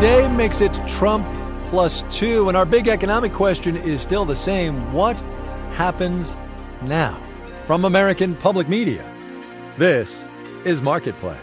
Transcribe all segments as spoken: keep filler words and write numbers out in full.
Today makes it Trump plus two, and our big economic question is still the same. What happens now? From American Public Media, this is Marketplace.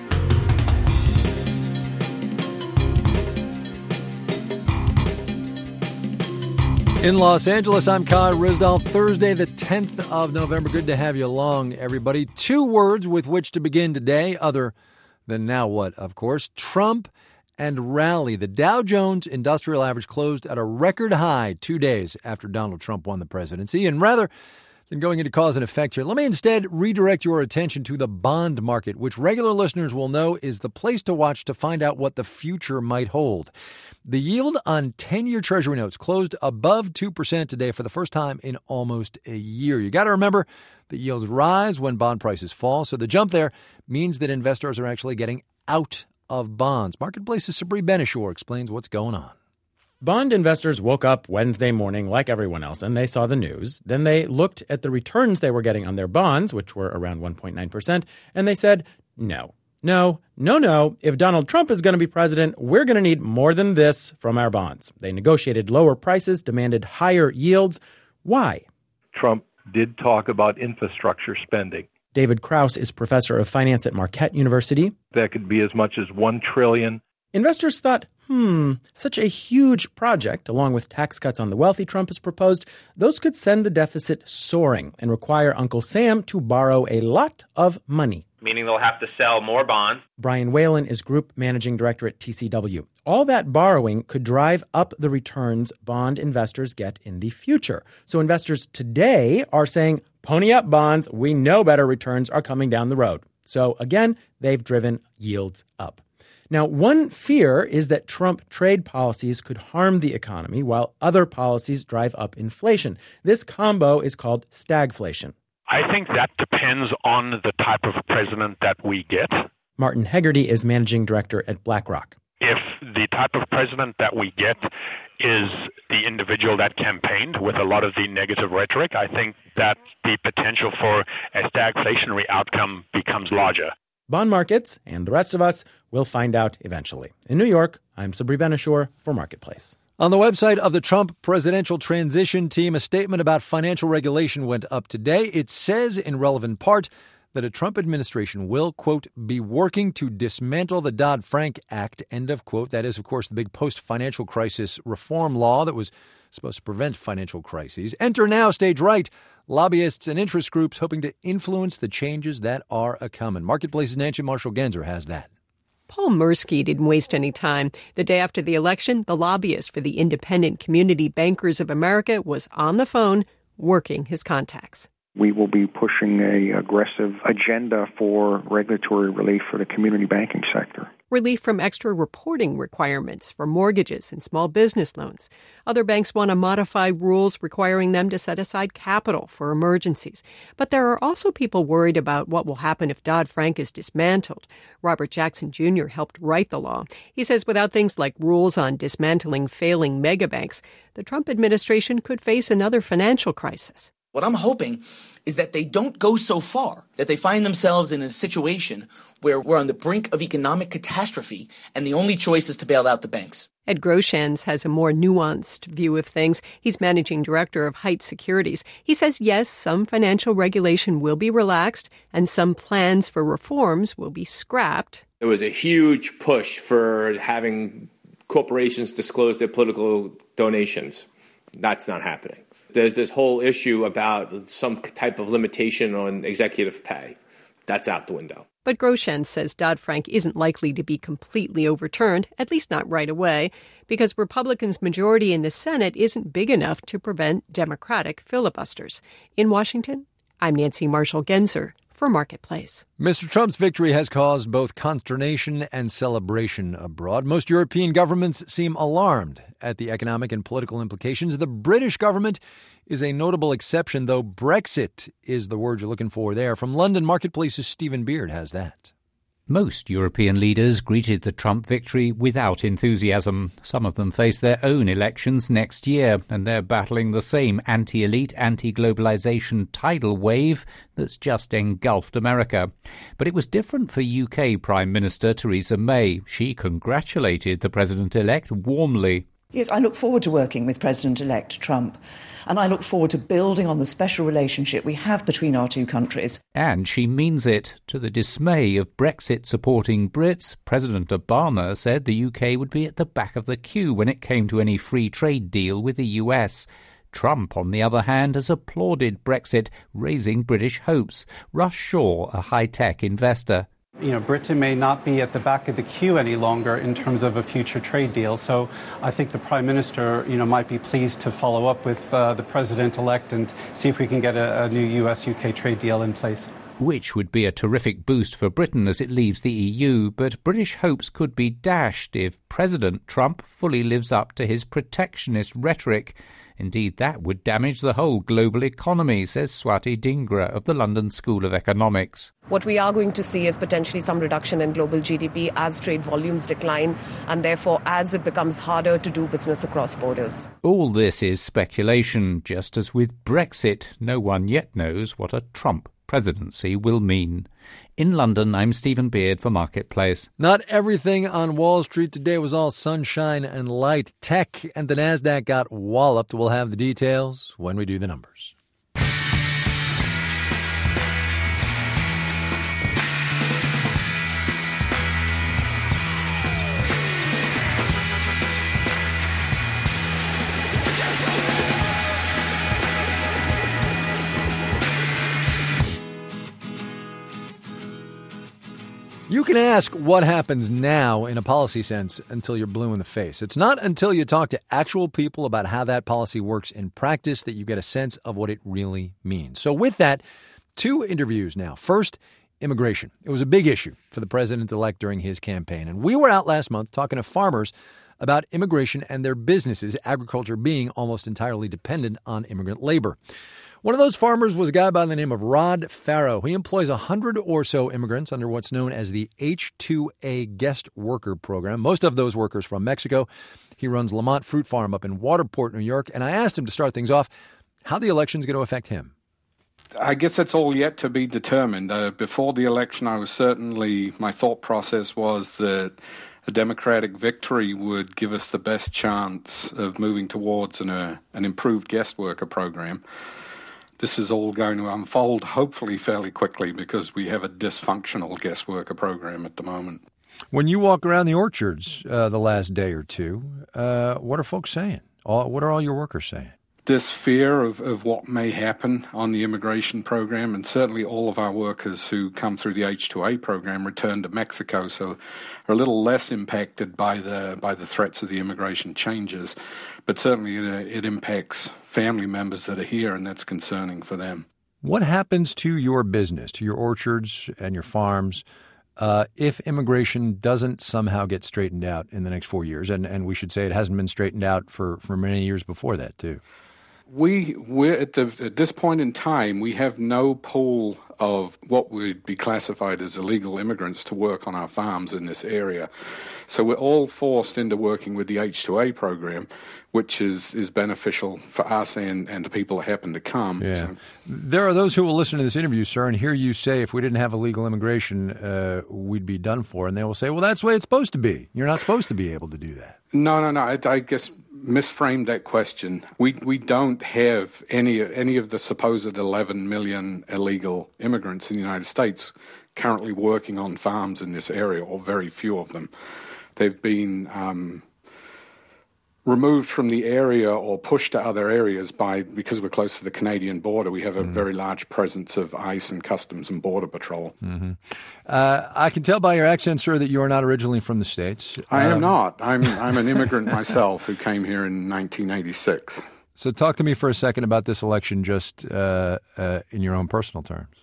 In Los Angeles, I'm Kai Ryssdal. Thursday, the tenth of November. Good to have you along, everybody. Two words with which to begin today, other than now what, of course. Trump and rally. The Dow Jones Industrial Average closed at a record high two days after Donald Trump won the presidency. And rather than going into cause and effect here, let me instead redirect your attention to the bond market, which regular listeners will know is the place to watch to find out what the future might hold. The yield on ten-year Treasury notes closed above two percent today for the first time in almost a year. You got to remember that yields rise when bond prices fall, so the jump there means that investors are actually getting out of bonds. Marketplace's Sabri Ben-Achour explains what's going on. Bond investors woke up Wednesday morning like everyone else, and they saw the news. Then they looked at the returns they were getting on their bonds, which were around one point nine percent, and they said, no. No, no, no. If Donald Trump is going to be president, we're going to need more than this from our bonds. They negotiated lower prices, demanded higher yields. Why? Trump did talk about infrastructure spending. David Krauss is professor of finance at Marquette University. That could be as much as one trillion dollars. Investors thought, hmm, such a huge project, along with tax cuts on the wealthy Trump has proposed, those could send the deficit soaring and require Uncle Sam to borrow a lot of money. Meaning they'll have to sell more bonds. Brian Whalen is Group Managing Director at T C W. All that borrowing could drive up the returns bond investors get in the future. So investors today are saying, pony up bonds. We know better returns are coming down the road. So again, they've driven yields up. Now, one fear is that Trump trade policies could harm the economy while other policies drive up inflation. This combo is called stagflation. I think that depends on the type of president that we get. Martin Hegarty is managing director at BlackRock. If the type of president that we get is the individual that campaigned with a lot of the negative rhetoric, I think that the potential for a stagflationary outcome becomes larger. Bond markets and the rest of us will find out eventually. In New York, I'm Sabri Ben-Achour for Marketplace. On the website of the Trump presidential transition team, a statement about financial regulation went up today. It says, in relevant part, that a Trump administration will, quote, be working to dismantle the Dodd-Frank Act, end of quote. That is, of course, the big post-financial crisis reform law that was supposed to prevent financial crises. Enter now, stage right, lobbyists and interest groups hoping to influence the changes that are a coming. Marketplace's Nancy Marshall-Genzer has that. Paul Mirsky didn't waste any time. The day after the election, the lobbyist for the Independent Community Bankers of America was on the phone working his contacts. We will be pushing a aggressive agenda for regulatory relief for the community banking sector. Relief from extra reporting requirements for mortgages and small business loans. Other banks want to modify rules requiring them to set aside capital for emergencies. But there are also people worried about what will happen if Dodd-Frank is dismantled. Robert Jackson Junior helped write the law. He says without things like rules on dismantling failing megabanks, the Trump administration could face another financial crisis. What I'm hoping is that they don't go so far, that they find themselves in a situation where we're on the brink of economic catastrophe and the only choice is to bail out the banks. Ed Groshans has a more nuanced view of things. He's managing director of Heights Securities. He says, yes, some financial regulation will be relaxed and some plans for reforms will be scrapped. There was a huge push for having corporations disclose their political donations. That's not happening. There's this whole issue about some type of limitation on executive pay. That's out the window. But Groshans says Dodd-Frank isn't likely to be completely overturned, at least not right away, because Republicans' majority in the Senate isn't big enough to prevent Democratic filibusters. In Washington, I'm Nancy Marshall-Genzer for Marketplace. Mister Trump's victory has caused both consternation and celebration abroad. Most European governments seem alarmed at the economic and political implications. The British government is a notable exception, though Brexit is the word you're looking for there. From London, Marketplace's Stephen Beard has that. Most European leaders greeted the Trump victory without enthusiasm. Some of them face their own elections next year, and they're battling the same anti-elite, anti-globalization tidal wave that's just engulfed America. But it was different for U K Prime Minister Theresa May. She congratulated the president-elect warmly. Yes, I look forward to working with President-elect Trump, and I look forward to building on the special relationship we have between our two countries. And she means it. To the dismay of Brexit-supporting Brits, President Obama said the U K would be at the back of the queue when it came to any free trade deal with the U S. Trump, on the other hand, has applauded Brexit, raising British hopes. Russ Shaw, a high-tech investor. You know, Britain may not be at the back of the queue any longer in terms of a future trade deal. So I think the Prime Minister, you know, might be pleased to follow up with uh, the President-elect and see if we can get a, a new U S U K trade deal in place. Which would be a terrific boost for Britain as it leaves the E U, but British hopes could be dashed if President Trump fully lives up to his protectionist rhetoric. Indeed, that would damage the whole global economy, says Swati Dhingra of the London School of Economics. What we are going to see is potentially some reduction in global G D P as trade volumes decline, and therefore as it becomes harder to do business across borders. All this is speculation. Just as with Brexit, no one yet knows what a Trump presidency will mean. In London, I'm Stephen Beard for Marketplace. Not everything on Wall Street today was all sunshine and light. Tech and the NASDAQ got walloped. We'll have the details when we do the numbers. You can ask what happens now in a policy sense until you're blue in the face. It's not until you talk to actual people about how that policy works in practice that you get a sense of what it really means. So with that, two interviews now. First, immigration. It was a big issue for the president-elect during his campaign. And we were out last month talking to farmers about immigration and their businesses, agriculture being almost entirely dependent on immigrant labor. One of those farmers was a guy by the name of Rod Farrow. He employs one hundred or so immigrants under what's known as the H two A guest worker program, most of those workers from Mexico. He runs Lamont Fruit Farm up in Waterport, New York, and I asked him to start things off how the election's going to affect him. I guess it's all yet to be determined. Uh, before the election, I was certainly, my thought process was that a Democratic victory would give us the best chance of moving towards an, uh, an improved guest worker program. This is all going to unfold, hopefully fairly quickly, because we have a dysfunctional guest worker program at the moment. When you walk around the orchards uh, the last day or two, uh, what are folks saying? All, what are all your workers saying? This fear of, of what may happen on the immigration program, and certainly all of our workers who come through the H two A program return to Mexico, so are a little less impacted by the by the threats of the immigration changes. But certainly it, it impacts family members that are here, and that's concerning for them. What happens to your business, to your orchards and your farms, uh, if immigration doesn't somehow get straightened out in the next four years? And, and we should say it hasn't been straightened out for, for many years before that, too. We, we're at, the, at this point in time, we have no pool of what would be classified as illegal immigrants to work on our farms in this area. So we're all forced into working with the H two A program, which is, is beneficial for us and, and the people that happen to come. Yeah. So. There are those who will listen to this interview, sir, and hear you say if we didn't have illegal immigration, uh, we'd be done for. And they will say, well, that's the way it's supposed to be. You're not supposed to be able to do that. No, no, no. I, I guess misframed that question. We we don't have any any of the supposed eleven million illegal immigrants in the United States currently working on farms in this area, or very few of them. They've been um, removed from the area or pushed to other areas by because we're close to the Canadian border. We have a mm-hmm. very large presence of ICE and Customs and Border Patrol. Mm-hmm. Uh, I can tell by your accent, sir, that you are not originally from the States. I um, am not. I'm I'm an immigrant myself who came here in nineteen eighty-six. So talk to me for a second about this election, just uh, uh, in your own personal terms.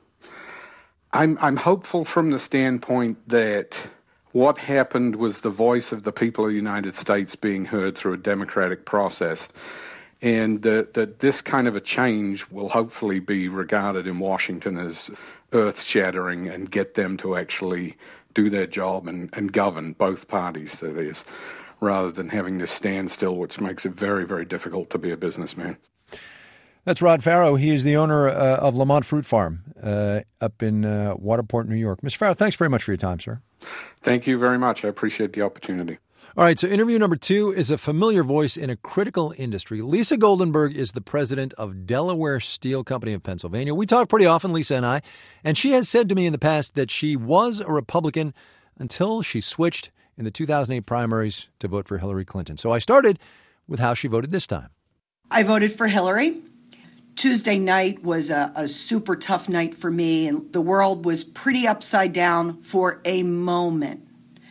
I'm I'm hopeful from the standpoint that what happened was the voice of the people of the United States being heard through a democratic process, and that, that this kind of a change will hopefully be regarded in Washington as earth-shattering and get them to actually do their job and, and govern both parties to this, rather than having this standstill, which makes it very, very difficult to be a businessman. That's Rod Farrow. He is the owner uh, of Lamont Fruit Farm uh, up in uh, Waterport, New York. Mister Farrow, thanks very much for your time, sir. Thank you very much. I appreciate the opportunity. All right, so interview number two is a familiar voice in a critical industry. Lisa Goldenberg is the president of Delaware Steel Company of Pennsylvania. We talk pretty often, Lisa and I, and she has said to me in the past that she was a Republican until she switched in the two thousand eight primaries to vote for Hillary Clinton. So I started with how she voted this time. I voted for Hillary. Tuesday night was a, a super tough night for me, and the world was pretty upside down for a moment.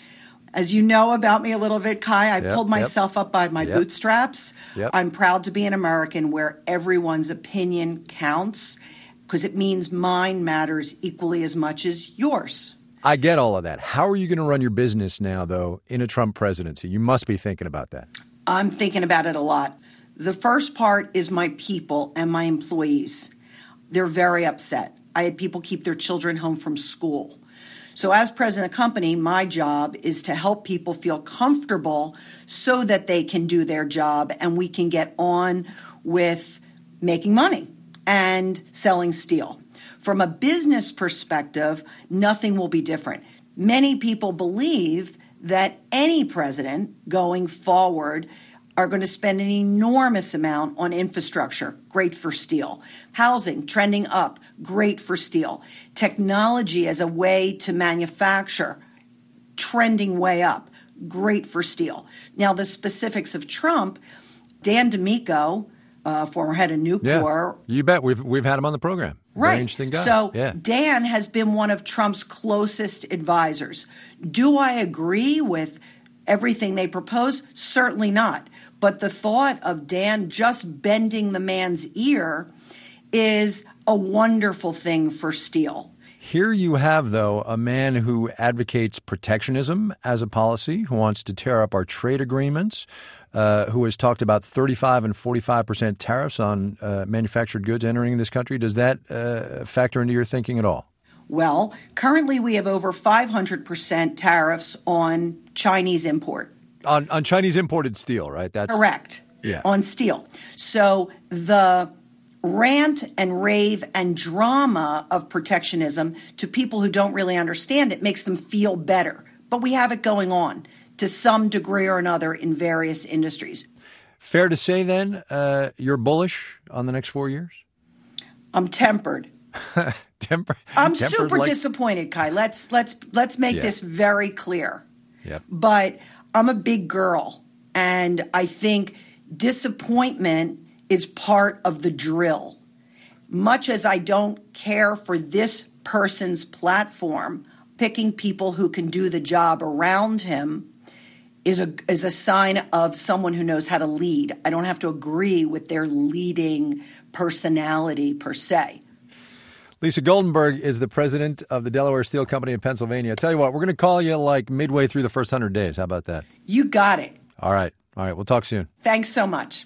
As you know about me a little bit, Kai, I yep, pulled myself yep. up by my yep. bootstraps. Yep. I'm proud to be an American where everyone's opinion counts, because it means mine matters equally as much as yours. I get all of that. How are you going to run your business now, though, in a Trump presidency? You must be thinking about that. I'm thinking about it a lot. The first part is my people and my employees. They're very upset. I had people keep their children home from school. So as president of the company, my job is to help people feel comfortable so that they can do their job and we can get on with making money and selling steel. From a business perspective, nothing will be different. Many people believe that any president going forward are going to spend an enormous amount on infrastructure, great for steel. Housing, trending up, great for steel. Technology as a way to manufacture, trending way up, great for steel. Now, the specifics of Trump, Dan D'Amico, uh, former head of Nucor. Yeah, you bet. We've, we've had him on the program. Right. Very interesting guy. So yeah. Dan has been one of Trump's closest advisors. Do I agree with everything they propose? Certainly not. But the thought of Dan just bending the man's ear is a wonderful thing for steel. Here you have, though, a man who advocates protectionism as a policy, who wants to tear up our trade agreements, uh, who has talked about thirty-five and forty-five percent tariffs on uh, manufactured goods entering this country. Does that uh, factor into your thinking at all? Well, currently we have over five hundred percent tariffs on Chinese import. On, on Chinese imported steel, right? That's correct. Yeah. On steel. So the rant and rave and drama of protectionism to people who don't really understand it makes them feel better. But we have it going on to some degree or another in various industries. Fair to say, then, uh, you're bullish on the next four years? I'm tempered. Temper, I'm tempered super like... disappointed, Kai. Let's let's let's make yeah. this very clear. Yep. But I'm a big girl, and I think disappointment is part of the drill. Much as I don't care for this person's platform, picking people who can do the job around him is a is a sign of someone who knows how to lead. I don't have to agree with their leading personality per se. Lisa Goldenberg is the president of the Delaware Steel Company of Pennsylvania. I tell you what, we're going to call you like midway through the first hundred days. How about that? You got it. All right. All right. We'll talk soon. Thanks so much.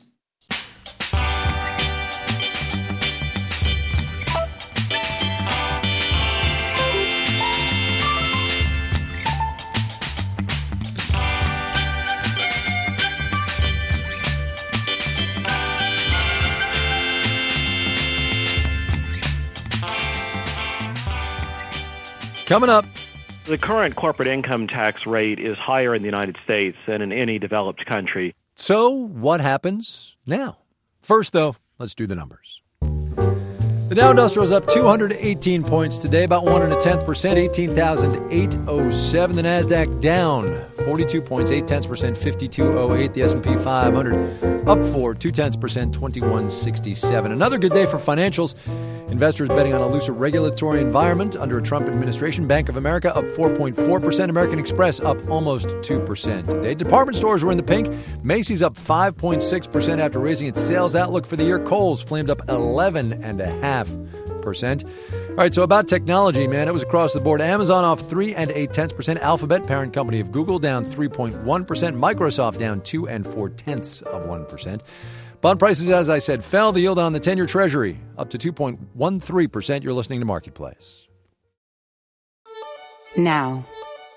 Coming up. The current corporate income tax rate is higher in the United States than in any developed country. So what happens now? First, though, let's do the numbers. The Dow Industrial is up two hundred eighteen points today, about one and a tenth percent, eighteen thousand eight hundred seven. The Nasdaq down forty-two points, eight tenths percent, fifty-two oh eight. The S and P five hundred up four, two tenths percent, twenty-one sixty-seven. Another good day for financials. Investors betting on a looser regulatory environment under a Trump administration. Bank of America up four point four percent. American Express up almost two percent today. Department stores were in the pink. Macy's up five point six percent after raising its sales outlook for the year. Kohl's flamed up eleven point five percent. All right, so about technology, man, it was across the board. Amazon off three and eight tenths percent. Alphabet, parent company of Google, down three point one percent. Microsoft down two and four tenths of one percent. Bond prices, as I said, fell. The yield on the ten-year Treasury up to two point one three percent. You're listening to Marketplace. Now,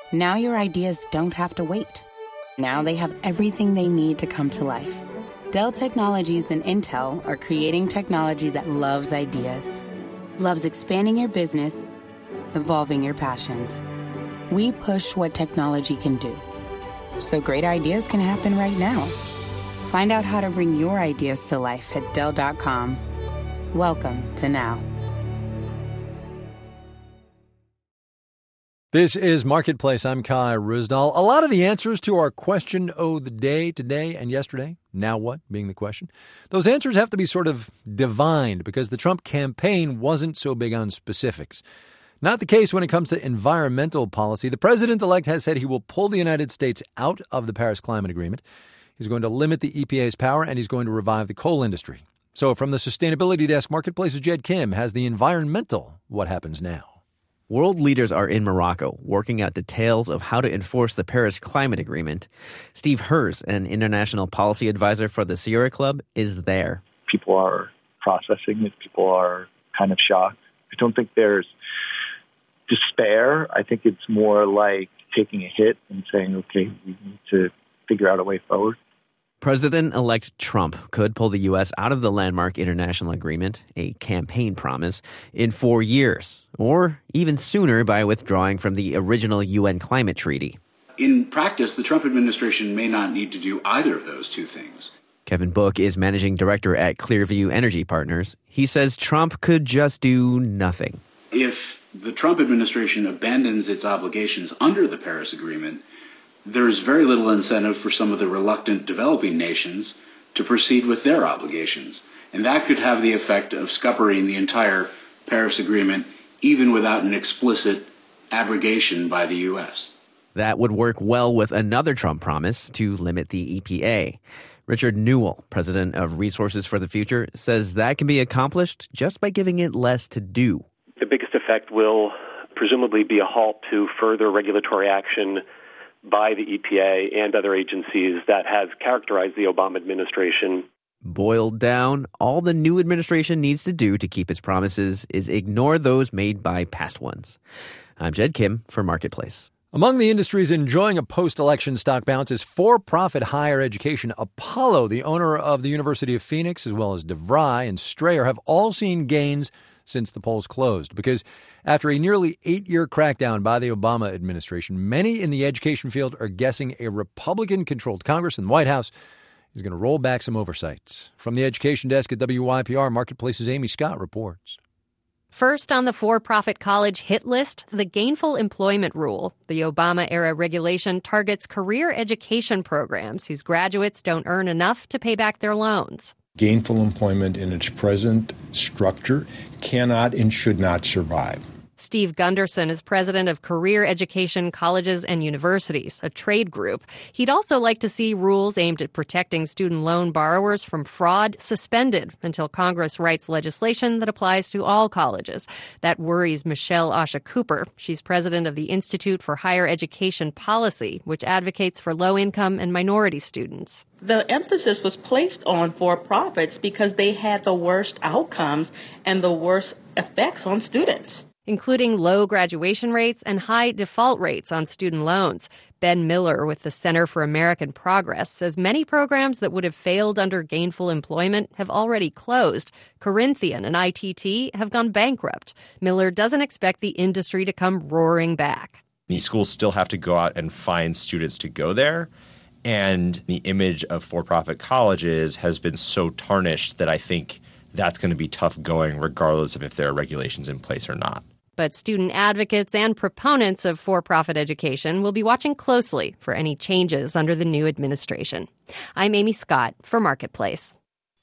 Now your ideas don't have to wait. Now they have everything they need to come to life. Dell Technologies and Intel are creating technology that loves ideas, loves expanding your business, evolving your passions. We push what technology can do, so great ideas can happen right now. Find out how to bring your ideas to life at Dell dot com. Welcome to Now. This is Marketplace. I'm Kai Ryssdal. A lot of the answers to our question of the day today and yesterday, now what being the question, those answers have to be sort of divined because the Trump campaign wasn't so big on specifics. Not the case when it comes to environmental policy. The president-elect has said he will pull the United States out of the Paris Climate Agreement. He's going to limit the E P A's power, and he's going to revive the coal industry. So from the Sustainability Desk, Marketplace's Jed Kim has the environmental what happens now. World leaders are in Morocco working out details of how to enforce the Paris Climate Agreement. Steve Herz, an international policy advisor for the Sierra Club, is there. People are processing it. People are kind of shocked. I don't think there's despair. I think it's more like taking a hit and saying, okay, we need to figure out a way forward. President-elect Trump could pull the U S out of the landmark international agreement, a campaign promise, in four years, or even sooner by withdrawing from the original U N climate treaty. In practice, the Trump administration may not need to do either of those two things. Kevin Book is managing director at Clearview Energy Partners. He says Trump could just do nothing. If the Trump administration abandons its obligations under the Paris Agreement, there's very little incentive for some of the reluctant developing nations to proceed with their obligations. And that could have the effect of scuppering the entire Paris Agreement, even without an explicit abrogation by the U S. That would work well with another Trump promise to limit the E P A. Richard Newell, president of Resources for the Future, says that can be accomplished just by giving it less to do. The biggest effect will presumably be a halt to further regulatory action by the E P A and other agencies that has characterized the Obama administration. Boiled down, all the new administration needs to do to keep its promises is ignore those made by past ones. I'm Jed Kim for Marketplace. Among the industries enjoying a post-election stock bounce is for-profit higher education. Apollo, the owner of the University of Phoenix, as well as DeVry and Strayer, have all seen gains since the polls closed, because after a nearly eight-year crackdown by the Obama administration, many in the education field are guessing a Republican-controlled Congress and White House is going to roll back some oversight. From the education desk at W Y P R, Marketplace's Amy Scott reports. First on the for-profit college hit list, the Gainful Employment Rule. The Obama-era regulation targets career education programs whose graduates don't earn enough to pay back their loans. Gainful employment in its present structure cannot and should not survive. Steve Gunderson is president of Career Education Colleges and Universities, a trade group. He'd also like to see rules aimed at protecting student loan borrowers from fraud suspended until Congress writes legislation that applies to all colleges. That worries Michelle Asha Cooper. She's president of the Institute for Higher Education Policy, which advocates for low-income and minority students. The emphasis was placed on for-profits because they had the worst outcomes and the worst effects on students, including low graduation rates and high default rates on student loans. Ben Miller with the Center for American Progress says many programs that would have failed under gainful employment have already closed. Corinthian and I T T have gone bankrupt. Miller doesn't expect the industry to come roaring back. These schools still have to go out and find students to go there. And the image of for-profit colleges has been so tarnished that I think that's going to be tough going regardless of if there are regulations in place or not. But student advocates and proponents of for-profit education will be watching closely for any changes under the new administration. I'm Amy Scott for Marketplace.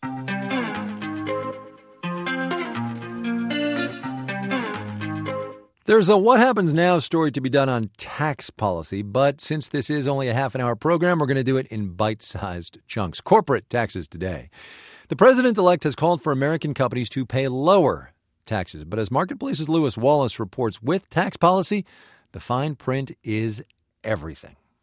There's a What Happens Now story to be done on tax policy, but since this is only a half an hour program, we're going to do it in bite-sized chunks. Corporate taxes today. The president-elect has called for American companies to pay lower taxes, but as Marketplace's Lewis Wallace reports, with tax policy, the fine print is everything.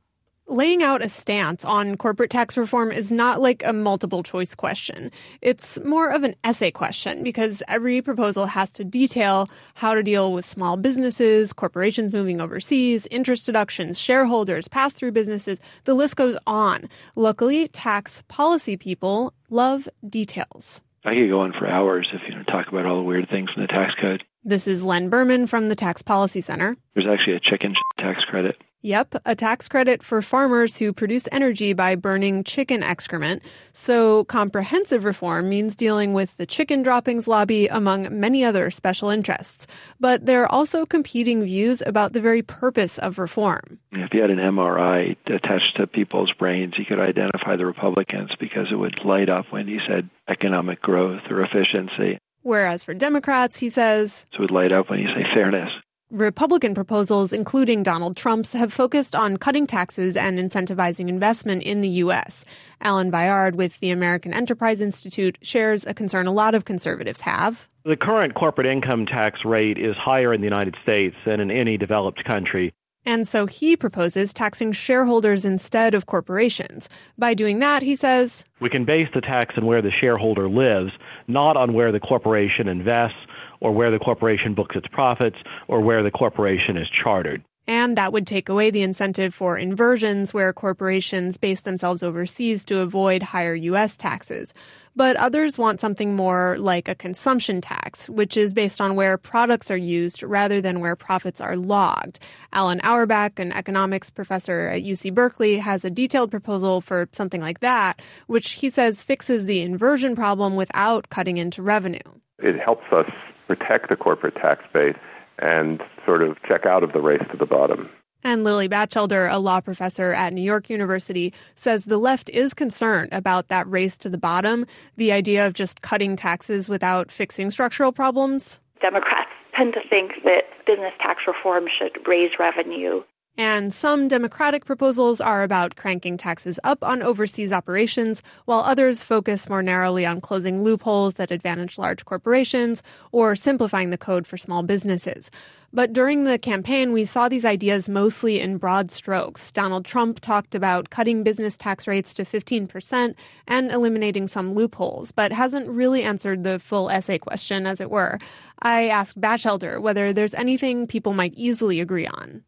Laying out a stance on corporate tax reform is not like a multiple-choice question. It's more of an essay question because every proposal has to detail how to deal with small businesses, corporations moving overseas, interest deductions, shareholders, pass-through businesses. The list goes on. Luckily, tax policy people love details. I could go on for hours if you know, talk about all the weird things in the tax code. This is Len Berman from the Tax Policy Center. There's actually a chicken tax credit. Yep, a tax credit for farmers who produce energy by burning chicken excrement. So comprehensive reform means dealing with the chicken droppings lobby, among many other special interests. But there are also competing views about the very purpose of reform. If you had an M R I attached to people's brains, you could identify the Republicans because it would light up when you said economic growth or efficiency. Whereas for Democrats, he says, it would light up when you say fairness. Republican proposals, including Donald Trump's, have focused on cutting taxes and incentivizing investment in the U S. Alan Bayard with the American Enterprise Institute shares a concern a lot of conservatives have. The current corporate income tax rate is higher in the United States than in any developed country. And so he proposes taxing shareholders instead of corporations. By doing that, he says, we can base the tax on where the shareholder lives, not on where the corporation invests, or where the corporation books its profits, or where the corporation is chartered. And that would take away the incentive for inversions where corporations base themselves overseas to avoid higher U S taxes. But others want something more like a consumption tax, which is based on where products are used rather than where profits are logged. Alan Auerbach, an economics professor at U C Berkeley, has a detailed proposal for something like that, which he says fixes the inversion problem without cutting into revenue. It helps us protect the corporate tax base and sort of check out of the race to the bottom. And Lily Batchelder, a law professor at New York University, says the left is concerned about that race to the bottom, the idea of just cutting taxes without fixing structural problems. Democrats tend to think that business tax reform should raise revenue. And some Democratic proposals are about cranking taxes up on overseas operations, while others focus more narrowly on closing loopholes that advantage large corporations or simplifying the code for small businesses. But during the campaign, we saw these ideas mostly in broad strokes. Donald Trump talked about cutting business tax rates to fifteen percent and eliminating some loopholes, but hasn't really answered the full essay question, as it were. I asked Batchelder whether there's anything people might easily agree on.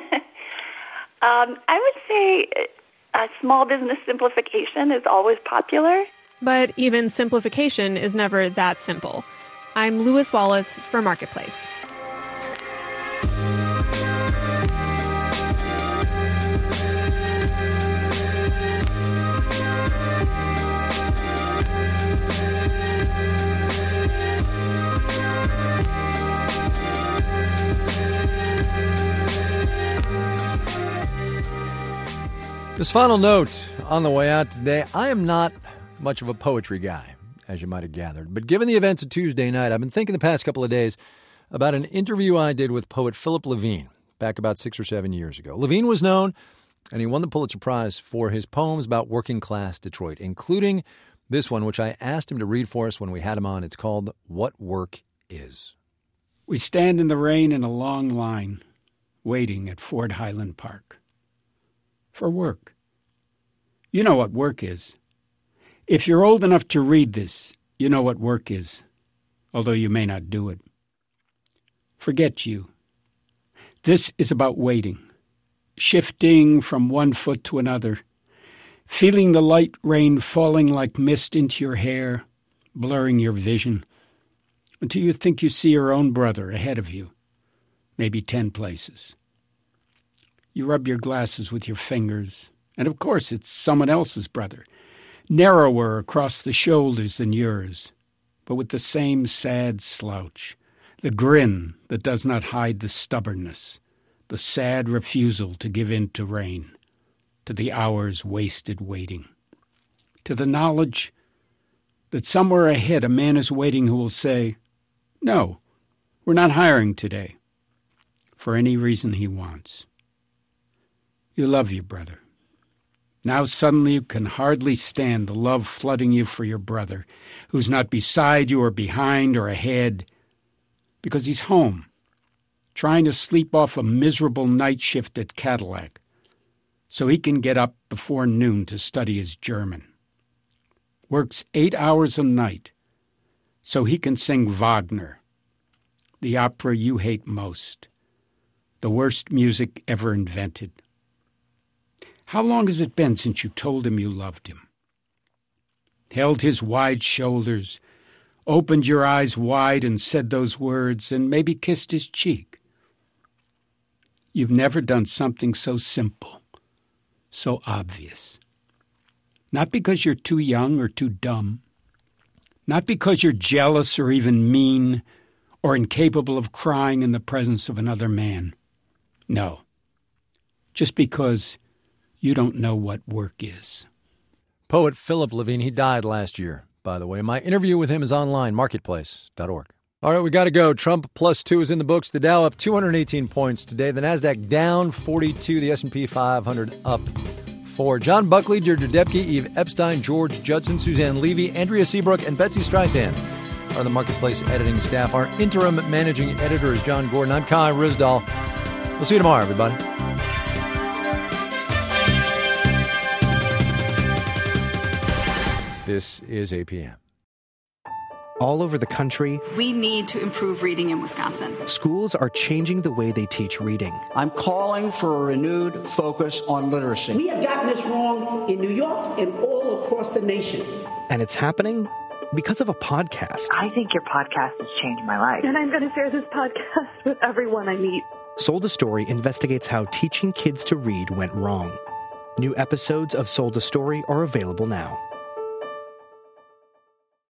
Um, I would say uh, small business simplification is always popular. But even simplification is never that simple. I'm Louis Wallace for Marketplace. This final note on the way out today, I am not much of a poetry guy, as you might have gathered. But given the events of Tuesday night, I've been thinking the past couple of days about an interview I did with poet Philip Levine back about six or seven years ago. Levine was known, and he won the Pulitzer Prize for his poems about working-class Detroit, including this one, which I asked him to read for us when we had him on. It's called What Work Is. We stand in the rain in a long line, waiting at Ford Highland Park. For work. You know what work is. If you're old enough to read this, you know what work is, although you may not do it. Forget you. This is about waiting, shifting from one foot to another, feeling the light rain falling like mist into your hair, blurring your vision, until you think you see your own brother ahead of you, maybe ten places. You rub your glasses with your fingers, and of course it's someone else's brother, narrower across the shoulders than yours, but with the same sad slouch, the grin that does not hide the stubbornness, the sad refusal to give in to rain, to the hours wasted waiting, to the knowledge that somewhere ahead a man is waiting who will say, "No, we're not hiring today," for any reason he wants. You love your brother. Now suddenly you can hardly stand the love flooding you for your brother, who's not beside you or behind or ahead, because he's home, trying to sleep off a miserable night shift at Cadillac, so he can get up before noon to study his German. Works eight hours a night so he can sing Wagner, the opera you hate most, the worst music ever invented. How long has it been since you told him you loved him? Held his wide shoulders, opened your eyes wide and said those words, and maybe kissed his cheek. You've never done something so simple, so obvious. Not because you're too young or too dumb. Not because you're jealous or even mean or incapable of crying in the presence of another man. No. Just because you don't know what work is. Poet Philip Levine, he died last year, by the way. My interview with him is online, marketplace dot org. All right, we got to go. Trump plus two is in the books. The Dow up two hundred eighteen points today. The NASDAQ down forty-two. The S and P five hundred up four. John Buckley, Deirdre Debke, Eve Epstein, George Judson, Suzanne Levy, Andrea Seabrook, and Betsy Streisand are the Marketplace editing staff. Our interim managing editor is John Gordon. I'm Kai Ryssdal. We'll see you tomorrow, everybody. This is A P M. All over the country, we need to improve reading in Wisconsin. Schools are changing the way they teach reading. I'm calling for a renewed focus on literacy. We have gotten this wrong in New York and all across the nation. And it's happening because of a podcast. I think your podcast has changed my life. And I'm going to share this podcast with everyone I meet. Sold a Story investigates how teaching kids to read went wrong. New episodes of Sold a Story are available now.